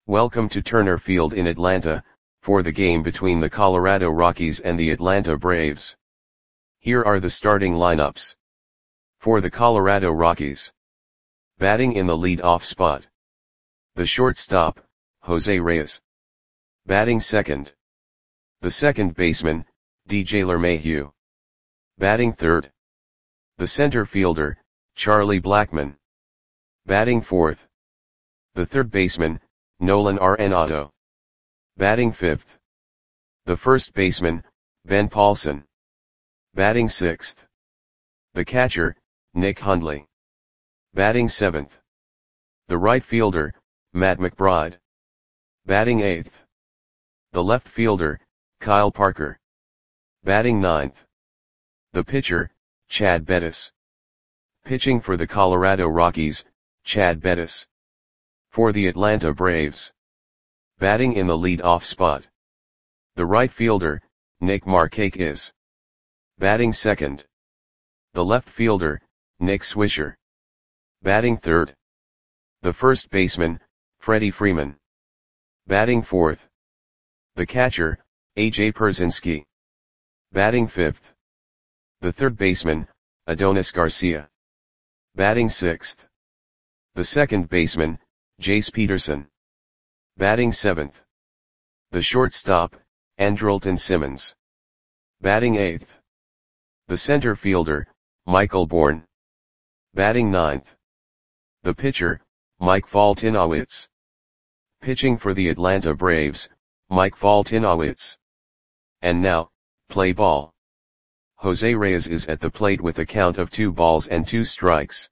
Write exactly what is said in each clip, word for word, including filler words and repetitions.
Welcome to Turner Field in Atlanta, for the game between the Colorado Rockies and the Atlanta Braves. Here are the starting lineups. For the Colorado Rockies. Batting in the lead-off spot. The shortstop, Jose Reyes. Batting second. The second baseman, D J LeMahieu. Batting third. The center fielder, Charlie Blackmon. Batting fourth. The third baseman, Nolan Arenado. Batting fifth. The first baseman, Ben Paulson. Batting sixth. The catcher, Nick Hundley. Batting seventh. The right fielder, Matt McBride. Batting eighth. The left fielder, Kyle Parker. Batting ninth. The pitcher, Chad Bettis. Pitching for the Colorado Rockies, Chad Bettis. For the Atlanta Braves. Batting in the lead-off spot. The right fielder, Nick Markakis. Batting second. The left fielder, Nick Swisher. Batting third. The first baseman, Freddie Freeman. Batting fourth. The catcher, A J Pierzynski. Batting fifth. The third baseman, Adonis Garcia. Batting sixth. The second baseman, Jace Peterson. Batting seventh. The shortstop, Andrelton Simmons. Batting eighth. The center fielder, Michael Bourn. Batting ninth. The pitcher, Mike Foltynewicz. Pitching for the Atlanta Braves, Mike Foltynewicz. And now, play ball. Jose Reyes is at the plate with a count of two balls and two strikes.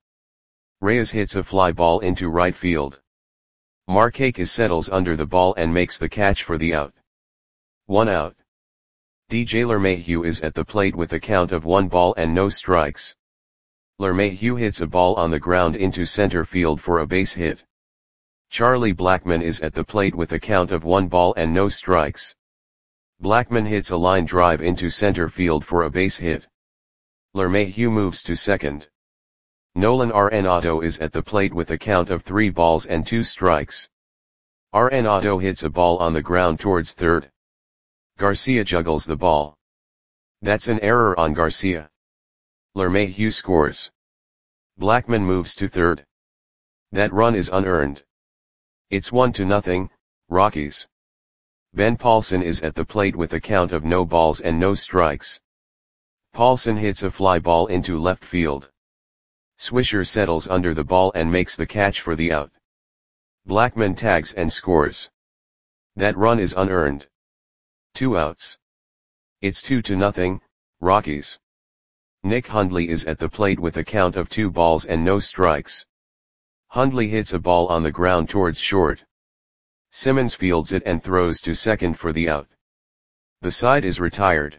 Reyes hits a fly ball into right field. Markakis settles under the ball and makes the catch for the out. One out. D J LeMahieu is at the plate with a count of one ball and no strikes. LeMahieu hits a ball on the ground into center field for a base hit. Charlie Blackmon is at the plate with a count of one ball and no strikes. Blackmon hits a line drive into center field for a base hit. LeMahieu moves to second. Nolan Arenado is at the plate with a count of three balls and two strikes. Arenado hits a ball on the ground towards third. Garcia juggles the ball. That's an error on Garcia. LeMahieu scores. Blackmon moves to third. That run is unearned. It's one to nothing, Rockies. Ben Paulson is at the plate with a count of no balls and no strikes. Paulson hits a fly ball into left field. Swisher settles under the ball and makes the catch for the out. Blackmon tags and scores. That run is unearned. Two outs. It's two to nothing, Rockies. Nick Hundley is at the plate with a count of two balls and no strikes. Hundley hits a ball on the ground towards short. Simmons fields it and throws to second for the out. The side is retired.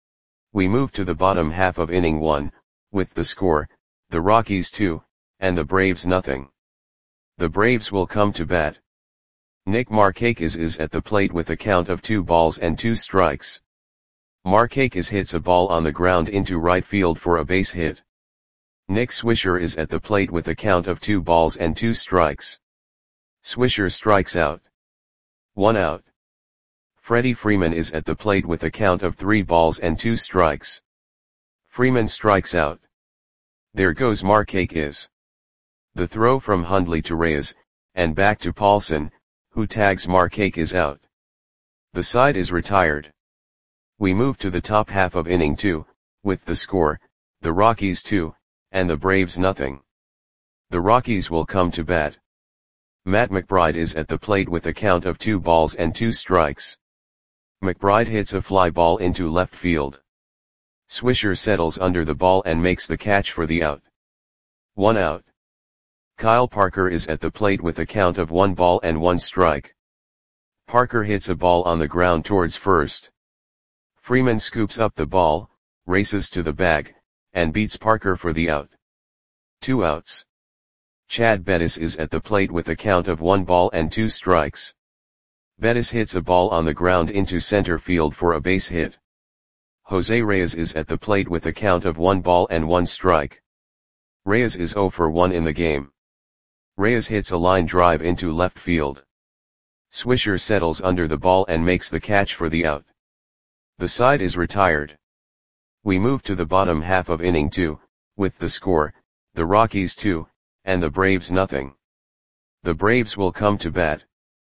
We move to the bottom half of inning one, with the score, the Rockies two, and the Braves nothing. The Braves will come to bat. Nick Markakis is at the plate with a count of two balls and two strikes. Markakis hits a ball on the ground into right field for a base hit. Nick Swisher is at the plate with a count of two balls and two strikes. Swisher strikes out. One out. Freddie Freeman is at the plate with a count of three balls and two strikes. Freeman strikes out. There goes Markakis. The throw from Hundley to Reyes, and back to Paulson, who tags Markakis out. The side is retired. We move to the top half of inning two, with the score, the Rockies two, and the Braves nothing. The Rockies will come to bat. Matt McBride is at the plate with a count of two balls and two strikes. McBride hits a fly ball into left field. Swisher settles under the ball and makes the catch for the out. One out. Kyle Parker is at the plate with a count of one ball and one strike. Parker hits a ball on the ground towards first. Freeman scoops up the ball, races to the bag, and beats Parker for the out. Two outs. Chad Bettis is at the plate with a count of one ball and two strikes. Bettis hits a ball on the ground into center field for a base hit. Jose Reyes is at the plate with a count of one ball and one strike. Reyes is zero for one in the game. Reyes hits a line drive into left field. Swisher settles under the ball and makes the catch for the out. The side is retired. We move to the bottom half of inning two, with the score, the Rockies two, and the Braves nothing. The Braves will come to bat.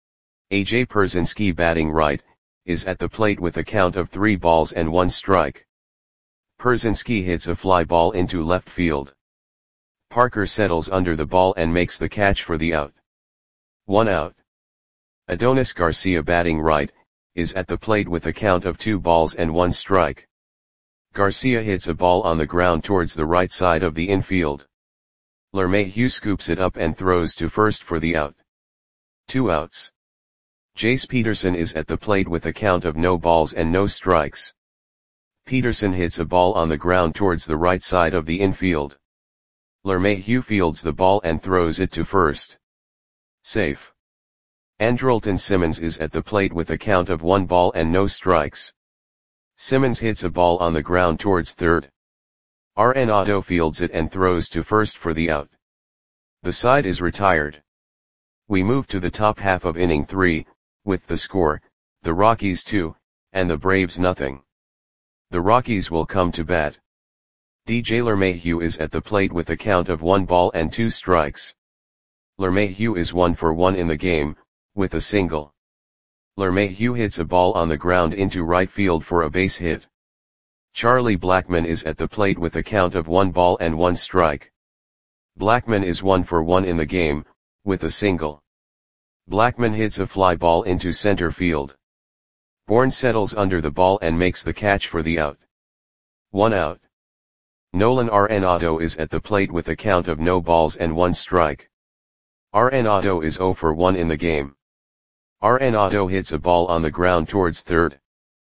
A J Pierzynski, batting right, is at the plate with a count of three balls and one strike. Pierzynski hits a fly ball into left field. Parker settles under the ball and makes the catch for the out. One out. Adonis Garcia, batting right, is at the plate with a count of two balls and one strike. Garcia hits a ball on the ground towards the right side of the infield. LeMahieu scoops it up and throws to first for the out. Two outs. Jace Peterson is at the plate with a count of no balls and no strikes. Peterson hits a ball on the ground towards the right side of the infield. LeMahieu fields the ball and throws it to first. Safe. Andrelton Simmons is at the plate with a count of one ball and no strikes. Simmons hits a ball on the ground towards third. Arenado fields it and throws to first for the out. The side is retired. We move to the top half of inning three, with the score, the Rockies two, and the Braves nothing. The Rockies will come to bat. D J LeMahieu is at the plate with a count of one ball and two strikes. LeMahieu is one for one in the game, with a single. LeMahieu hits a ball on the ground into right field for a base hit. Charlie Blackmon is at the plate with a count of one ball and one strike. Blackmon is one for one in the game, with a single. Blackmon hits a fly ball into center field. Bourne settles under the ball and makes the catch for the out. One out. Nolan Arenado is at the plate with a count of no balls and one strike. Arenado is zero for one in the game. Arenado hits a ball on the ground towards third.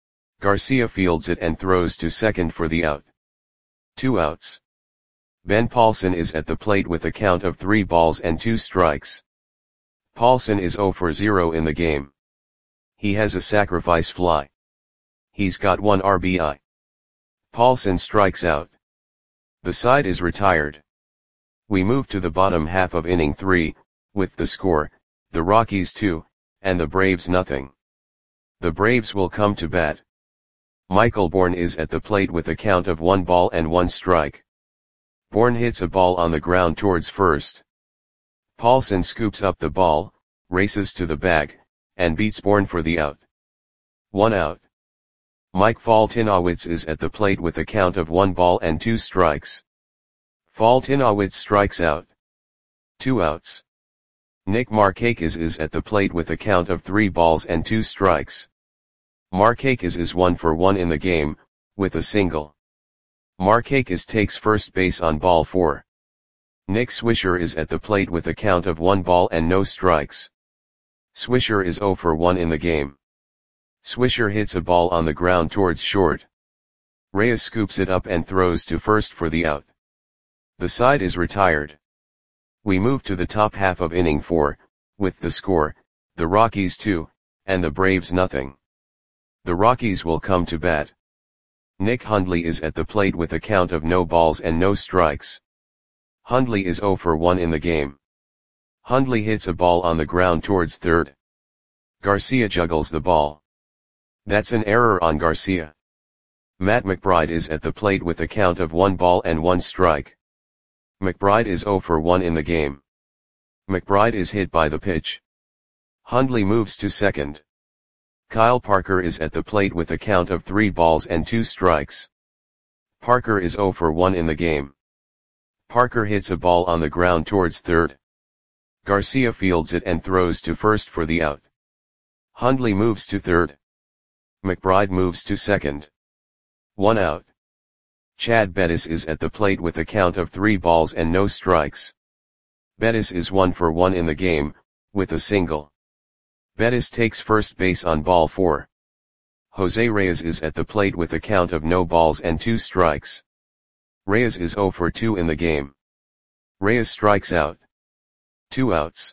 Garcia fields it and throws to second for the out. Two outs. Ben Paulson is at the plate with a count of three balls and two strikes. Paulson is zero for zero in the game. He has a sacrifice fly. He's got one R B I. Paulson strikes out. The side is retired. We move to the bottom half of inning three, with the score, the Rockies two, and the Braves nothing. The Braves will come to bat. Michael Bourne is at the plate with a count of one ball and one strike. Bourne hits a ball on the ground towards first. Paulson scoops up the ball, races to the bag, and beats Bourne for the out. One out. Mike Foltynewicz is at the plate with a count of one ball and two strikes. Foltynewicz strikes out. Two outs. Nick Markakis is at the plate with a count of three balls and two strikes. Markakis is one for one in the game, with a single. Markakis takes first base on ball four. Nick Swisher is at the plate with a count of one ball and no strikes. Swisher is zero for one in the game. Swisher hits a ball on the ground towards short. Reyes scoops it up and throws to first for the out. The side is retired. We move to the top half of inning four, with the score, the Rockies two, and the Braves nothing. The Rockies will come to bat. Nick Hundley is at the plate with a count of no balls and no strikes. Hundley is zero for one in the game. Hundley hits a ball on the ground towards third. Garcia juggles the ball. That's an error on Garcia. Matt McBride is at the plate with a count of one ball and one strike. McBride is zero for one in the game. McBride is hit by the pitch. Hundley moves to second. Kyle Parker is at the plate with a count of three balls and two strikes. Parker is zero for one in the game. Parker hits a ball on the ground towards third. Garcia fields it and throws to first for the out. Hundley moves to third. McBride moves to second. One out. Chad Bettis is at the plate with a count of three balls and no strikes. Bettis is one for one in the game, with a single. Bettis takes first base on ball four. Jose Reyes is at the plate with a count of no balls and two strikes. Reyes is zero for two in the game. Reyes strikes out. Two outs.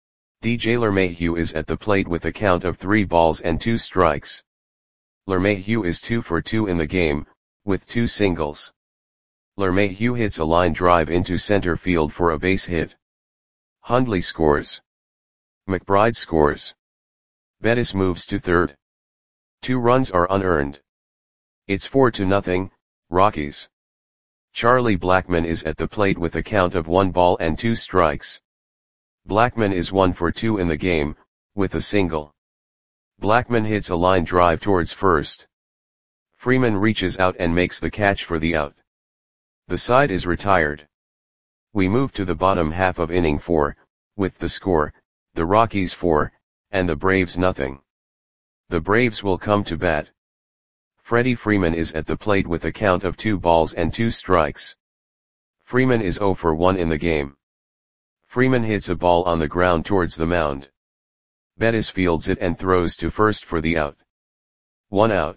D J LeMahieu is at the plate with a count of three balls and two strikes. LeMahieu is two for two in the game, with two singles. LeMahieu hits a line drive into center field for a base hit. Hundley scores. McBride scores. Bettis moves to third. Two runs are unearned. It's four to nothing, Rockies. Charlie Blackmon is at the plate with a count of one ball and two strikes. Blackmon is one for two in the game, with a single. Blackmon hits a line drive towards first. Freeman reaches out and makes the catch for the out. The side is retired. We move to the bottom half of inning four, with the score, the Rockies four, and the Braves nothing. The Braves will come to bat. Freddie Freeman is at the plate with a count of two balls and two strikes. Freeman is zero for one in the game. Freeman hits a ball on the ground towards the mound. Bettis fields it and throws to first for the out. One out.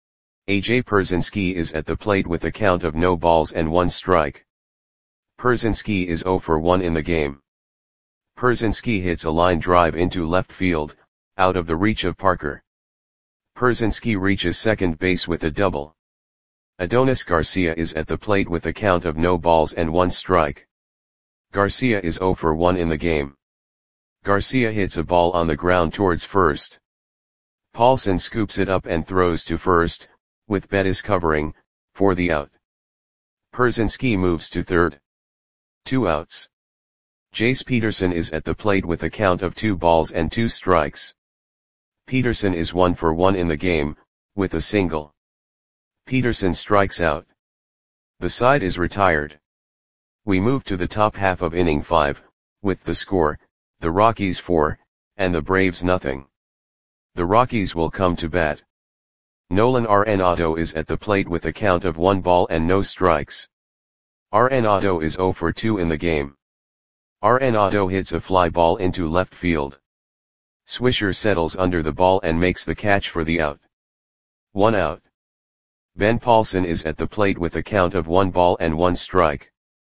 A J Pierzynski is at the plate with a count of no balls and one strike. Pierzynski is zero for one in the game. Pierzynski hits a line drive into left field, out of the reach of Parker. Pierzynski reaches second base with a double. Adonis Garcia is at the plate with a count of no balls and one strike. Garcia is zero for one in the game. Garcia hits a ball on the ground towards first. Paulson scoops it up and throws to first, with Bettis covering, for the out. Pierzynski moves to third. Two outs. Jace Peterson is at the plate with a count of two balls and two strikes. Peterson is one for one in the game, with a single. Peterson strikes out. The side is retired. We move to the top half of inning five, with the score, the Rockies four, and the Braves nothing. The Rockies will come to bat. Nolan Arenado is at the plate with a count of one ball and no strikes. Arenado is zero for two in the game. Arenado hits a fly ball into left field. Swisher settles under the ball and makes the catch for the out. One out. Ben Paulson is at the plate with a count of one ball and one strike.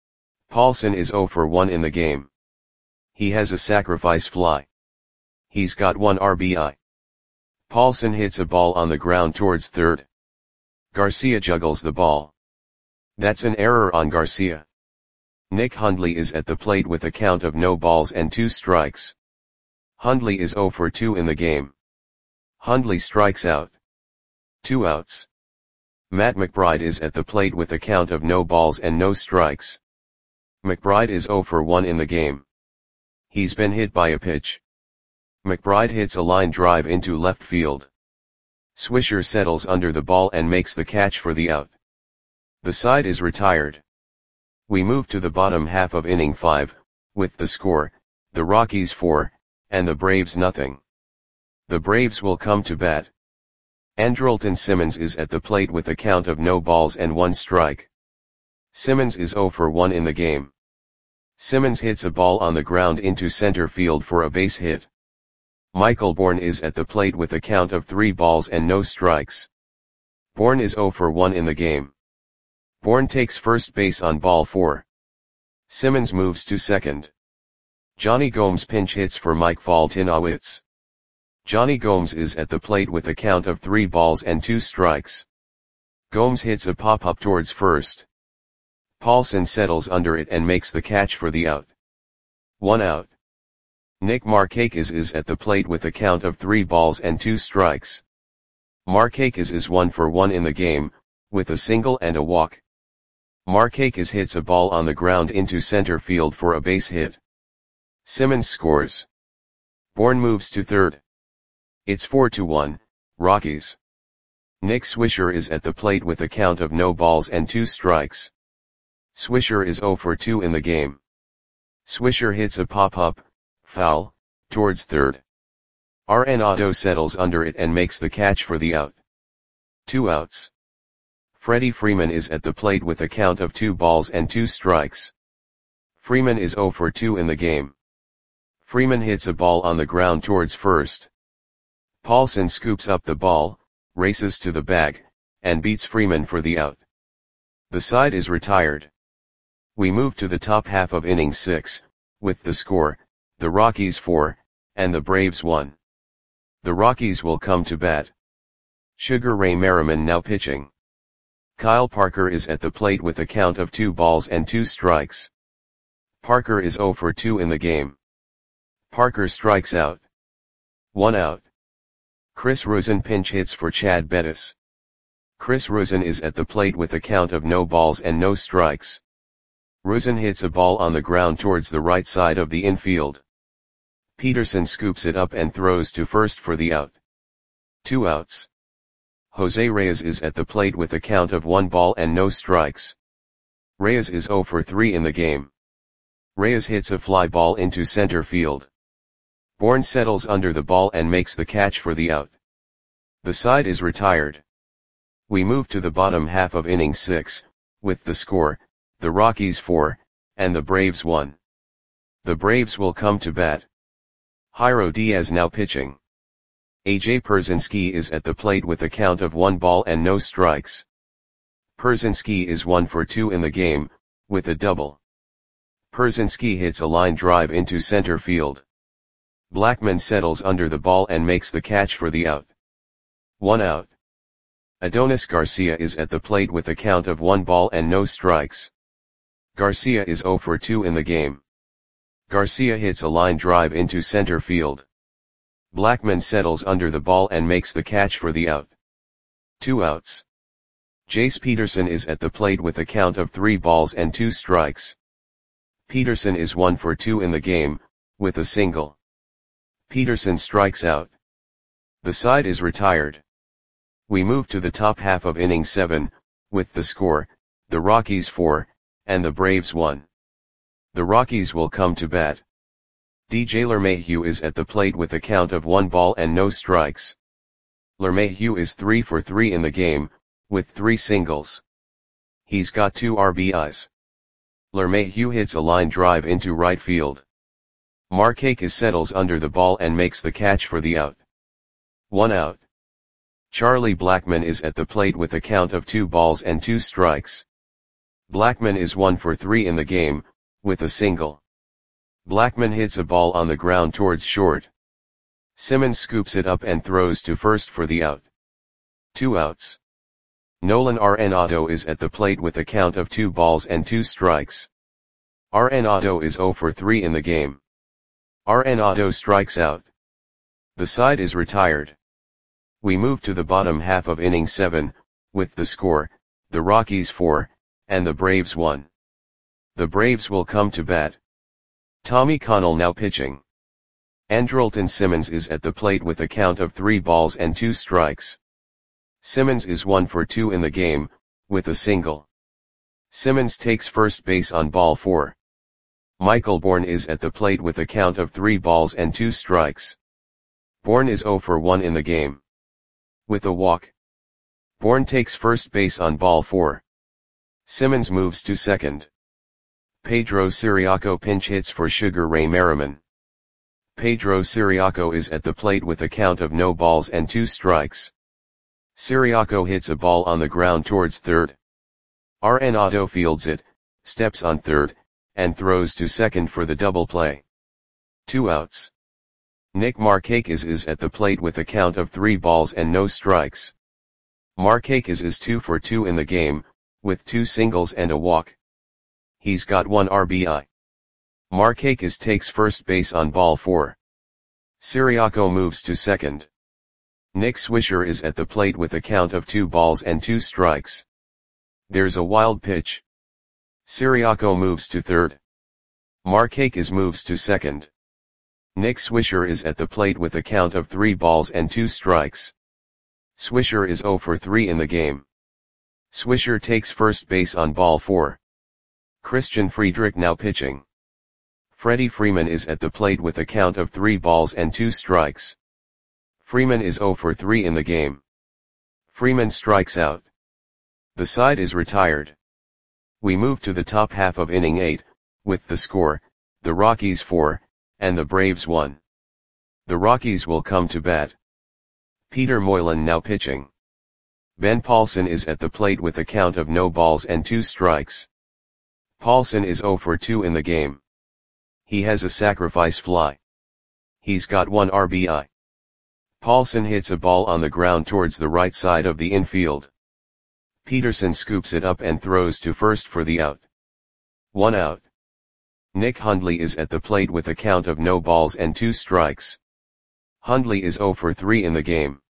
Paulson is zero for one in the game. He has a sacrifice fly. He's got one R B I. Paulson hits a ball on the ground towards third. Garcia juggles the ball. That's an error on Garcia. Nick Hundley is at the plate with a count of no balls and two strikes. Hundley is zero for two in the game. Hundley strikes out. Two outs. Matt McBride is at the plate with a count of no balls and no strikes. McBride is zero for one in the game. He's been hit by a pitch. McBride hits a line drive into left field. Swisher settles under the ball and makes the catch for the out. The side is retired. We move to the bottom half of inning five, with the score, the Rockies four, and the Braves nothing. The Braves will come to bat. Andrelton Simmons is at the plate with a count of no balls and one strike. Simmons is zero for one in the game. Simmons hits a ball on the ground into center field for a base hit. Michael Bourne is at the plate with a count of three balls and no strikes. Bourne is zero for one in the game. Bourne takes first base on ball four. Simmons moves to second. Johnny Gomes pinch hits for Mike Foltynewicz. Johnny Gomes is at the plate with a count of three balls and two strikes. Gomes hits a pop-up towards first. Paulson settles under it and makes the catch for the out. One out. Nick Markakis is at the plate with a count of three balls and two strikes. Markakis is one for one in the game, with a single and a walk. Markakis hits a ball on the ground into center field for a base hit. Simmons scores. Bourne moves to third. It's four to one, Rockies. Nick Swisher is at the plate with a count of no balls and two strikes. Swisher is zero for two in the game. Swisher hits a pop-up, foul, towards third. Arenado settles under it and makes the catch for the out. Two outs. Freddie Freeman is at the plate with a count of two balls and two strikes. Freeman is zero for two in the game. Freeman hits a ball on the ground towards first. Paulson scoops up the ball, races to the bag, and beats Freeman for the out. The side is retired. We move to the top half of inning six, with the score, the Rockies four, and the Braves one. The Rockies will come to bat. Sugar Ray Merriman now pitching. Kyle Parker is at the plate with a count of two balls and two strikes. Parker is zero for two in the game. Parker strikes out. One out. Chris Rusin pinch hits for Chad Bettis. Chris Rusin is at the plate with a count of no balls and no strikes. Rusin hits a ball on the ground towards the right side of the infield. Peterson scoops it up and throws to first for the out. Two outs. Jose Reyes is at the plate with a count of one ball and no strikes. Reyes is oh for three in the game. Reyes hits a fly ball into center field. Bourne settles under the ball and makes the catch for the out. The side is retired. We move to the bottom half of inning six, with the score, the Rockies four, and the Braves one. The Braves will come to bat. Jairo Diaz now pitching. A J Pierzynski is at the plate with a count of one ball and no strikes. Pierzynski is one for two in the game, with a double. Pierzynski hits a line drive into center field. Blackmon settles under the ball and makes the catch for the out. One out. Adonis Garcia is at the plate with a count of one ball and no strikes. Garcia is oh for two in the game. Garcia hits a line drive into center field. Blackmon settles under the ball and makes the catch for the out. Two outs. Jace Peterson is at the plate with a count of three balls and two strikes. Peterson is one for two in the game, with a single. Peterson strikes out. The side is retired. We move to the top half of inning seven, with the score, the Rockies four, and the Braves one. The Rockies will come to bat. D J LeMahieu is at the plate with a count of one ball and no strikes. LeMahieu is three for three in the game, with three singles. He's got two R B Is. LeMahieu hits a line drive into right field. Markakis settles under the ball and makes the catch for the out. One out. Charlie Blackmon is at the plate with a count of two balls and two strikes. Blackmon is one for three in the game, with a single. Blackmon hits a ball on the ground towards short. Simmons scoops it up and throws to first for the out. Two outs. Nolan Arenado is at the plate with a count of two balls and two strikes. Arenado is oh for three in the game. Arenado strikes out. The side is retired. We move to the bottom half of inning seven, with the score, the Rockies four, and the Braves one. The Braves will come to bat. Tommy Connell now pitching. Andrelton Simmons is at the plate with a count of three balls and two strikes. Simmons is one for two in the game, with a single. Simmons takes first base on ball four. Michael Bourne is at the plate with a count of three balls and two strikes. Bourne is oh for one in the game. With a walk. Bourne takes first base on ball four. Simmons moves to second. Pedro Ciriaco pinch hits for Sugar Ray Merriman. Pedro Ciriaco is at the plate with a count of no balls and two strikes. Ciriaco hits a ball on the ground towards third. Arenado fields it, steps on third, and throws to second for the double play. Two outs. Nick Markakis is at the plate with a count of three balls and no strikes. Markakis is two for two in the game, with two singles and a walk. He's got one R B I. Markakis takes first base on ball four. Ciriaco moves to second. Nick Swisher is at the plate with a count of two balls and two strikes. There's a wild pitch. Ciriaco moves to third. Markakis moves to second. Nick Swisher is at the plate with a count of three balls and two strikes. Swisher is oh for three in the game. Swisher takes first base on ball four. Christian Friedrich now pitching. Freddie Freeman is at the plate with a count of three balls and two strikes. Freeman is oh for three in the game. Freeman strikes out. The side is retired. We move to the top half of inning eight, with the score, the Rockies four, and the Braves one. The Rockies will come to bat. Peter Moylan now pitching. Ben Paulson is at the plate with a count of no balls and two strikes. Paulson is oh for two in the game. He has a sacrifice fly. He's got one R B I. Paulson hits a ball on the ground towards the right side of the infield. Peterson scoops it up and throws to first for the out. One out. Nick Hundley is at the plate with a count of no balls and two strikes. Hundley is oh for three in the game.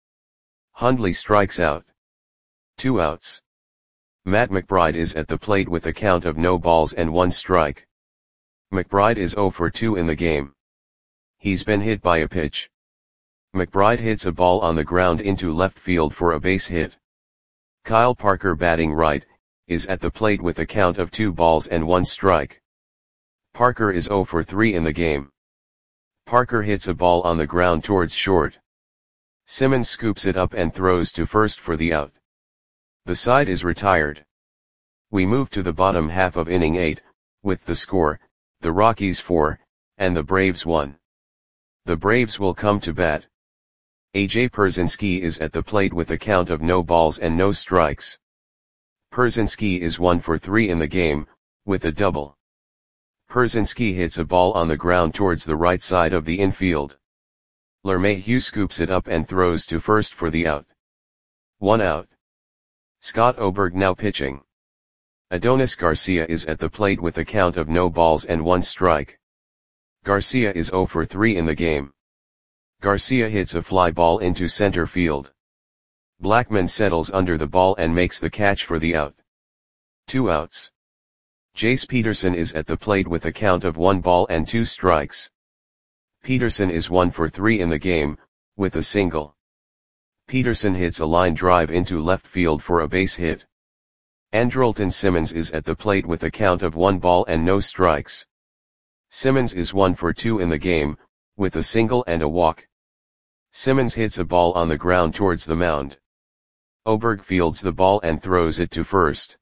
Hundley strikes out. Two outs. Matt McBride is at the plate with a count of no balls and one strike. McBride is oh for two in the game. He's been hit by a pitch. McBride hits a ball on the ground into left field for a base hit. Kyle Parker, batting right, is at the plate with a count of two balls and one strike. Parker is oh for three in the game. Parker hits a ball on the ground towards short. Simmons scoops it up and throws to first for the out. The side is retired. We move to the bottom half of inning eight, with the score, the Rockies four, and the Braves one. The Braves will come to bat. A J Pierzynski is at the plate with a count of no balls and no strikes. Pierzynski is one for three in the game, with a double. Pierzynski hits a ball on the ground towards the right side of the infield. LeMahieu scoops it up and throws to first for the out. One out. Scott Oberg now pitching. Adonis Garcia is at the plate with a count of no balls and one strike. Garcia is oh for three in the game. Garcia hits a fly ball into center field. Blackman settles under the ball and makes the catch for the out. Two outs. Jace Peterson is at the plate with a count of one ball and two strikes. Peterson is one for three in the game, with a single. Peterson hits a line drive into left field for a base hit. Andrelton Simmons is at the plate with a count of one ball and no strikes. Simmons is one for two in the game, with a single and a walk. Simmons hits a ball on the ground towards the mound. Oberg fields the ball and throws it to first.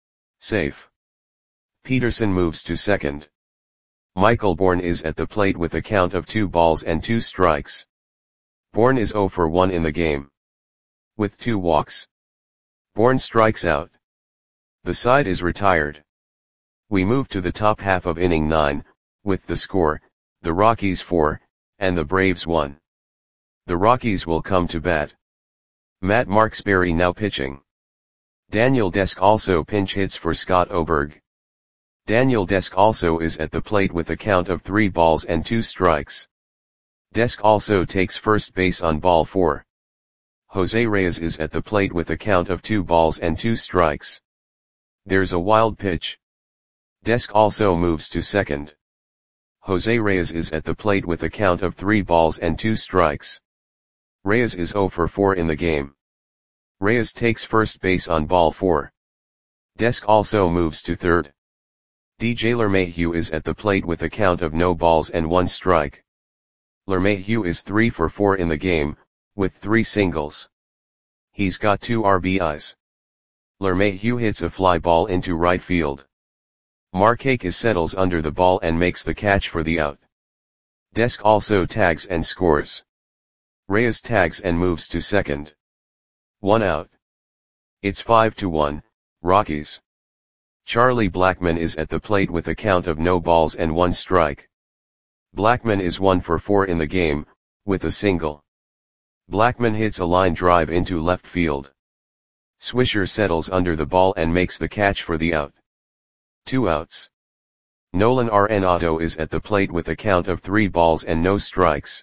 Safe. Peterson moves to second. Michael Bourne is at the plate with a count of two balls and two strikes. Bourne is oh for one in the game. With two walks. Bourne strikes out. The side is retired. We move to the top half of inning nine, with the score, the Rockies four, and the Braves one. The Rockies will come to bat. Matt Marksberry now pitching. Daniel Desk also pinch hits for Scott Oberg. Daniel Desk also is at the plate with a count of three balls and two strikes. Desk also takes first base on ball four. Jose Reyes is at the plate with a count of two balls and two strikes. There's a wild pitch. Desk also moves to second. Jose Reyes is at the plate with a count of three balls and two strikes. Reyes is oh for four in the game. Reyes takes first base on ball four. Desk also moves to third. D J LeMahieu is at the plate with a count of no balls and one strike. LeMahieu is three for four in the game, with three singles. He's got two R B Is. LeMahieu hits a fly ball into right field. Markakis settles under the ball and makes the catch for the out. Desk also tags and scores. Reyes tags and moves to second. One out. It's five to one, Rockies. Charlie Blackmon is at the plate with a count of no balls and one strike. Blackmon is one for four in the game, with a single. Blackmon hits a line drive into left field. Swisher settles under the ball and makes the catch for the out. Two outs. Nolan Arenado is at the plate with a count of three balls and no strikes.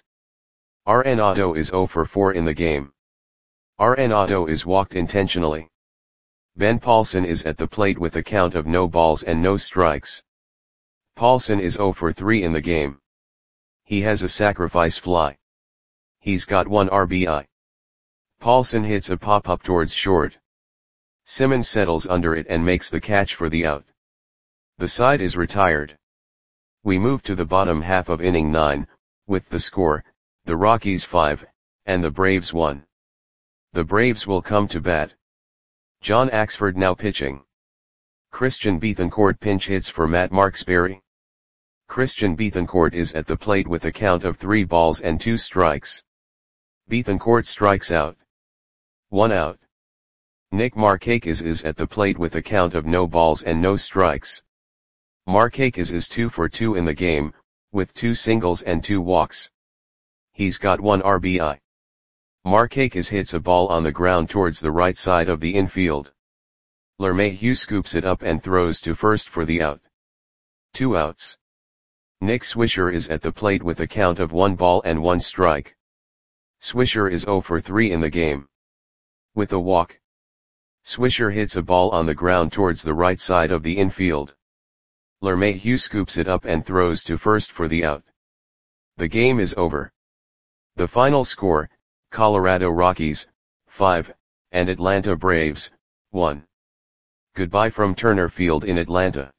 Arenado is oh for four in the game. Arenado is walked intentionally. Ben Paulson is at the plate with a count of no balls and no strikes. Paulson is oh for three in the game. He has a sacrifice fly. He's got one R B I. Paulson hits a pop-up towards short. Simmons settles under it and makes the catch for the out. The side is retired. We move to the bottom half of inning nine, with the score, the Rockies five, and the Braves one. The Braves will come to bat. John Axford now pitching. Christian Bethancourt pinch hits for Matt Marksberry. Christian Bethancourt is at the plate with a count of three balls and two strikes. Bethancourt strikes out. One out. Nick Markakis is at the plate with a count of no balls and no strikes. Markakis is two for two in the game, with two singles and two walks. He's got one R B I. Markakis hits a ball on the ground towards the right side of the infield. LeMahieu scoops it up and throws to first for the out. Two outs. Nick Swisher is at the plate with a count of one ball and one strike. Swisher is oh for three in the game. With a walk, Swisher hits a ball on the ground towards the right side of the infield. LeMahieu scoops it up and throws to first for the out. The game is over. The final score, Colorado Rockies, five, and Atlanta Braves, one. Goodbye from Turner Field in Atlanta.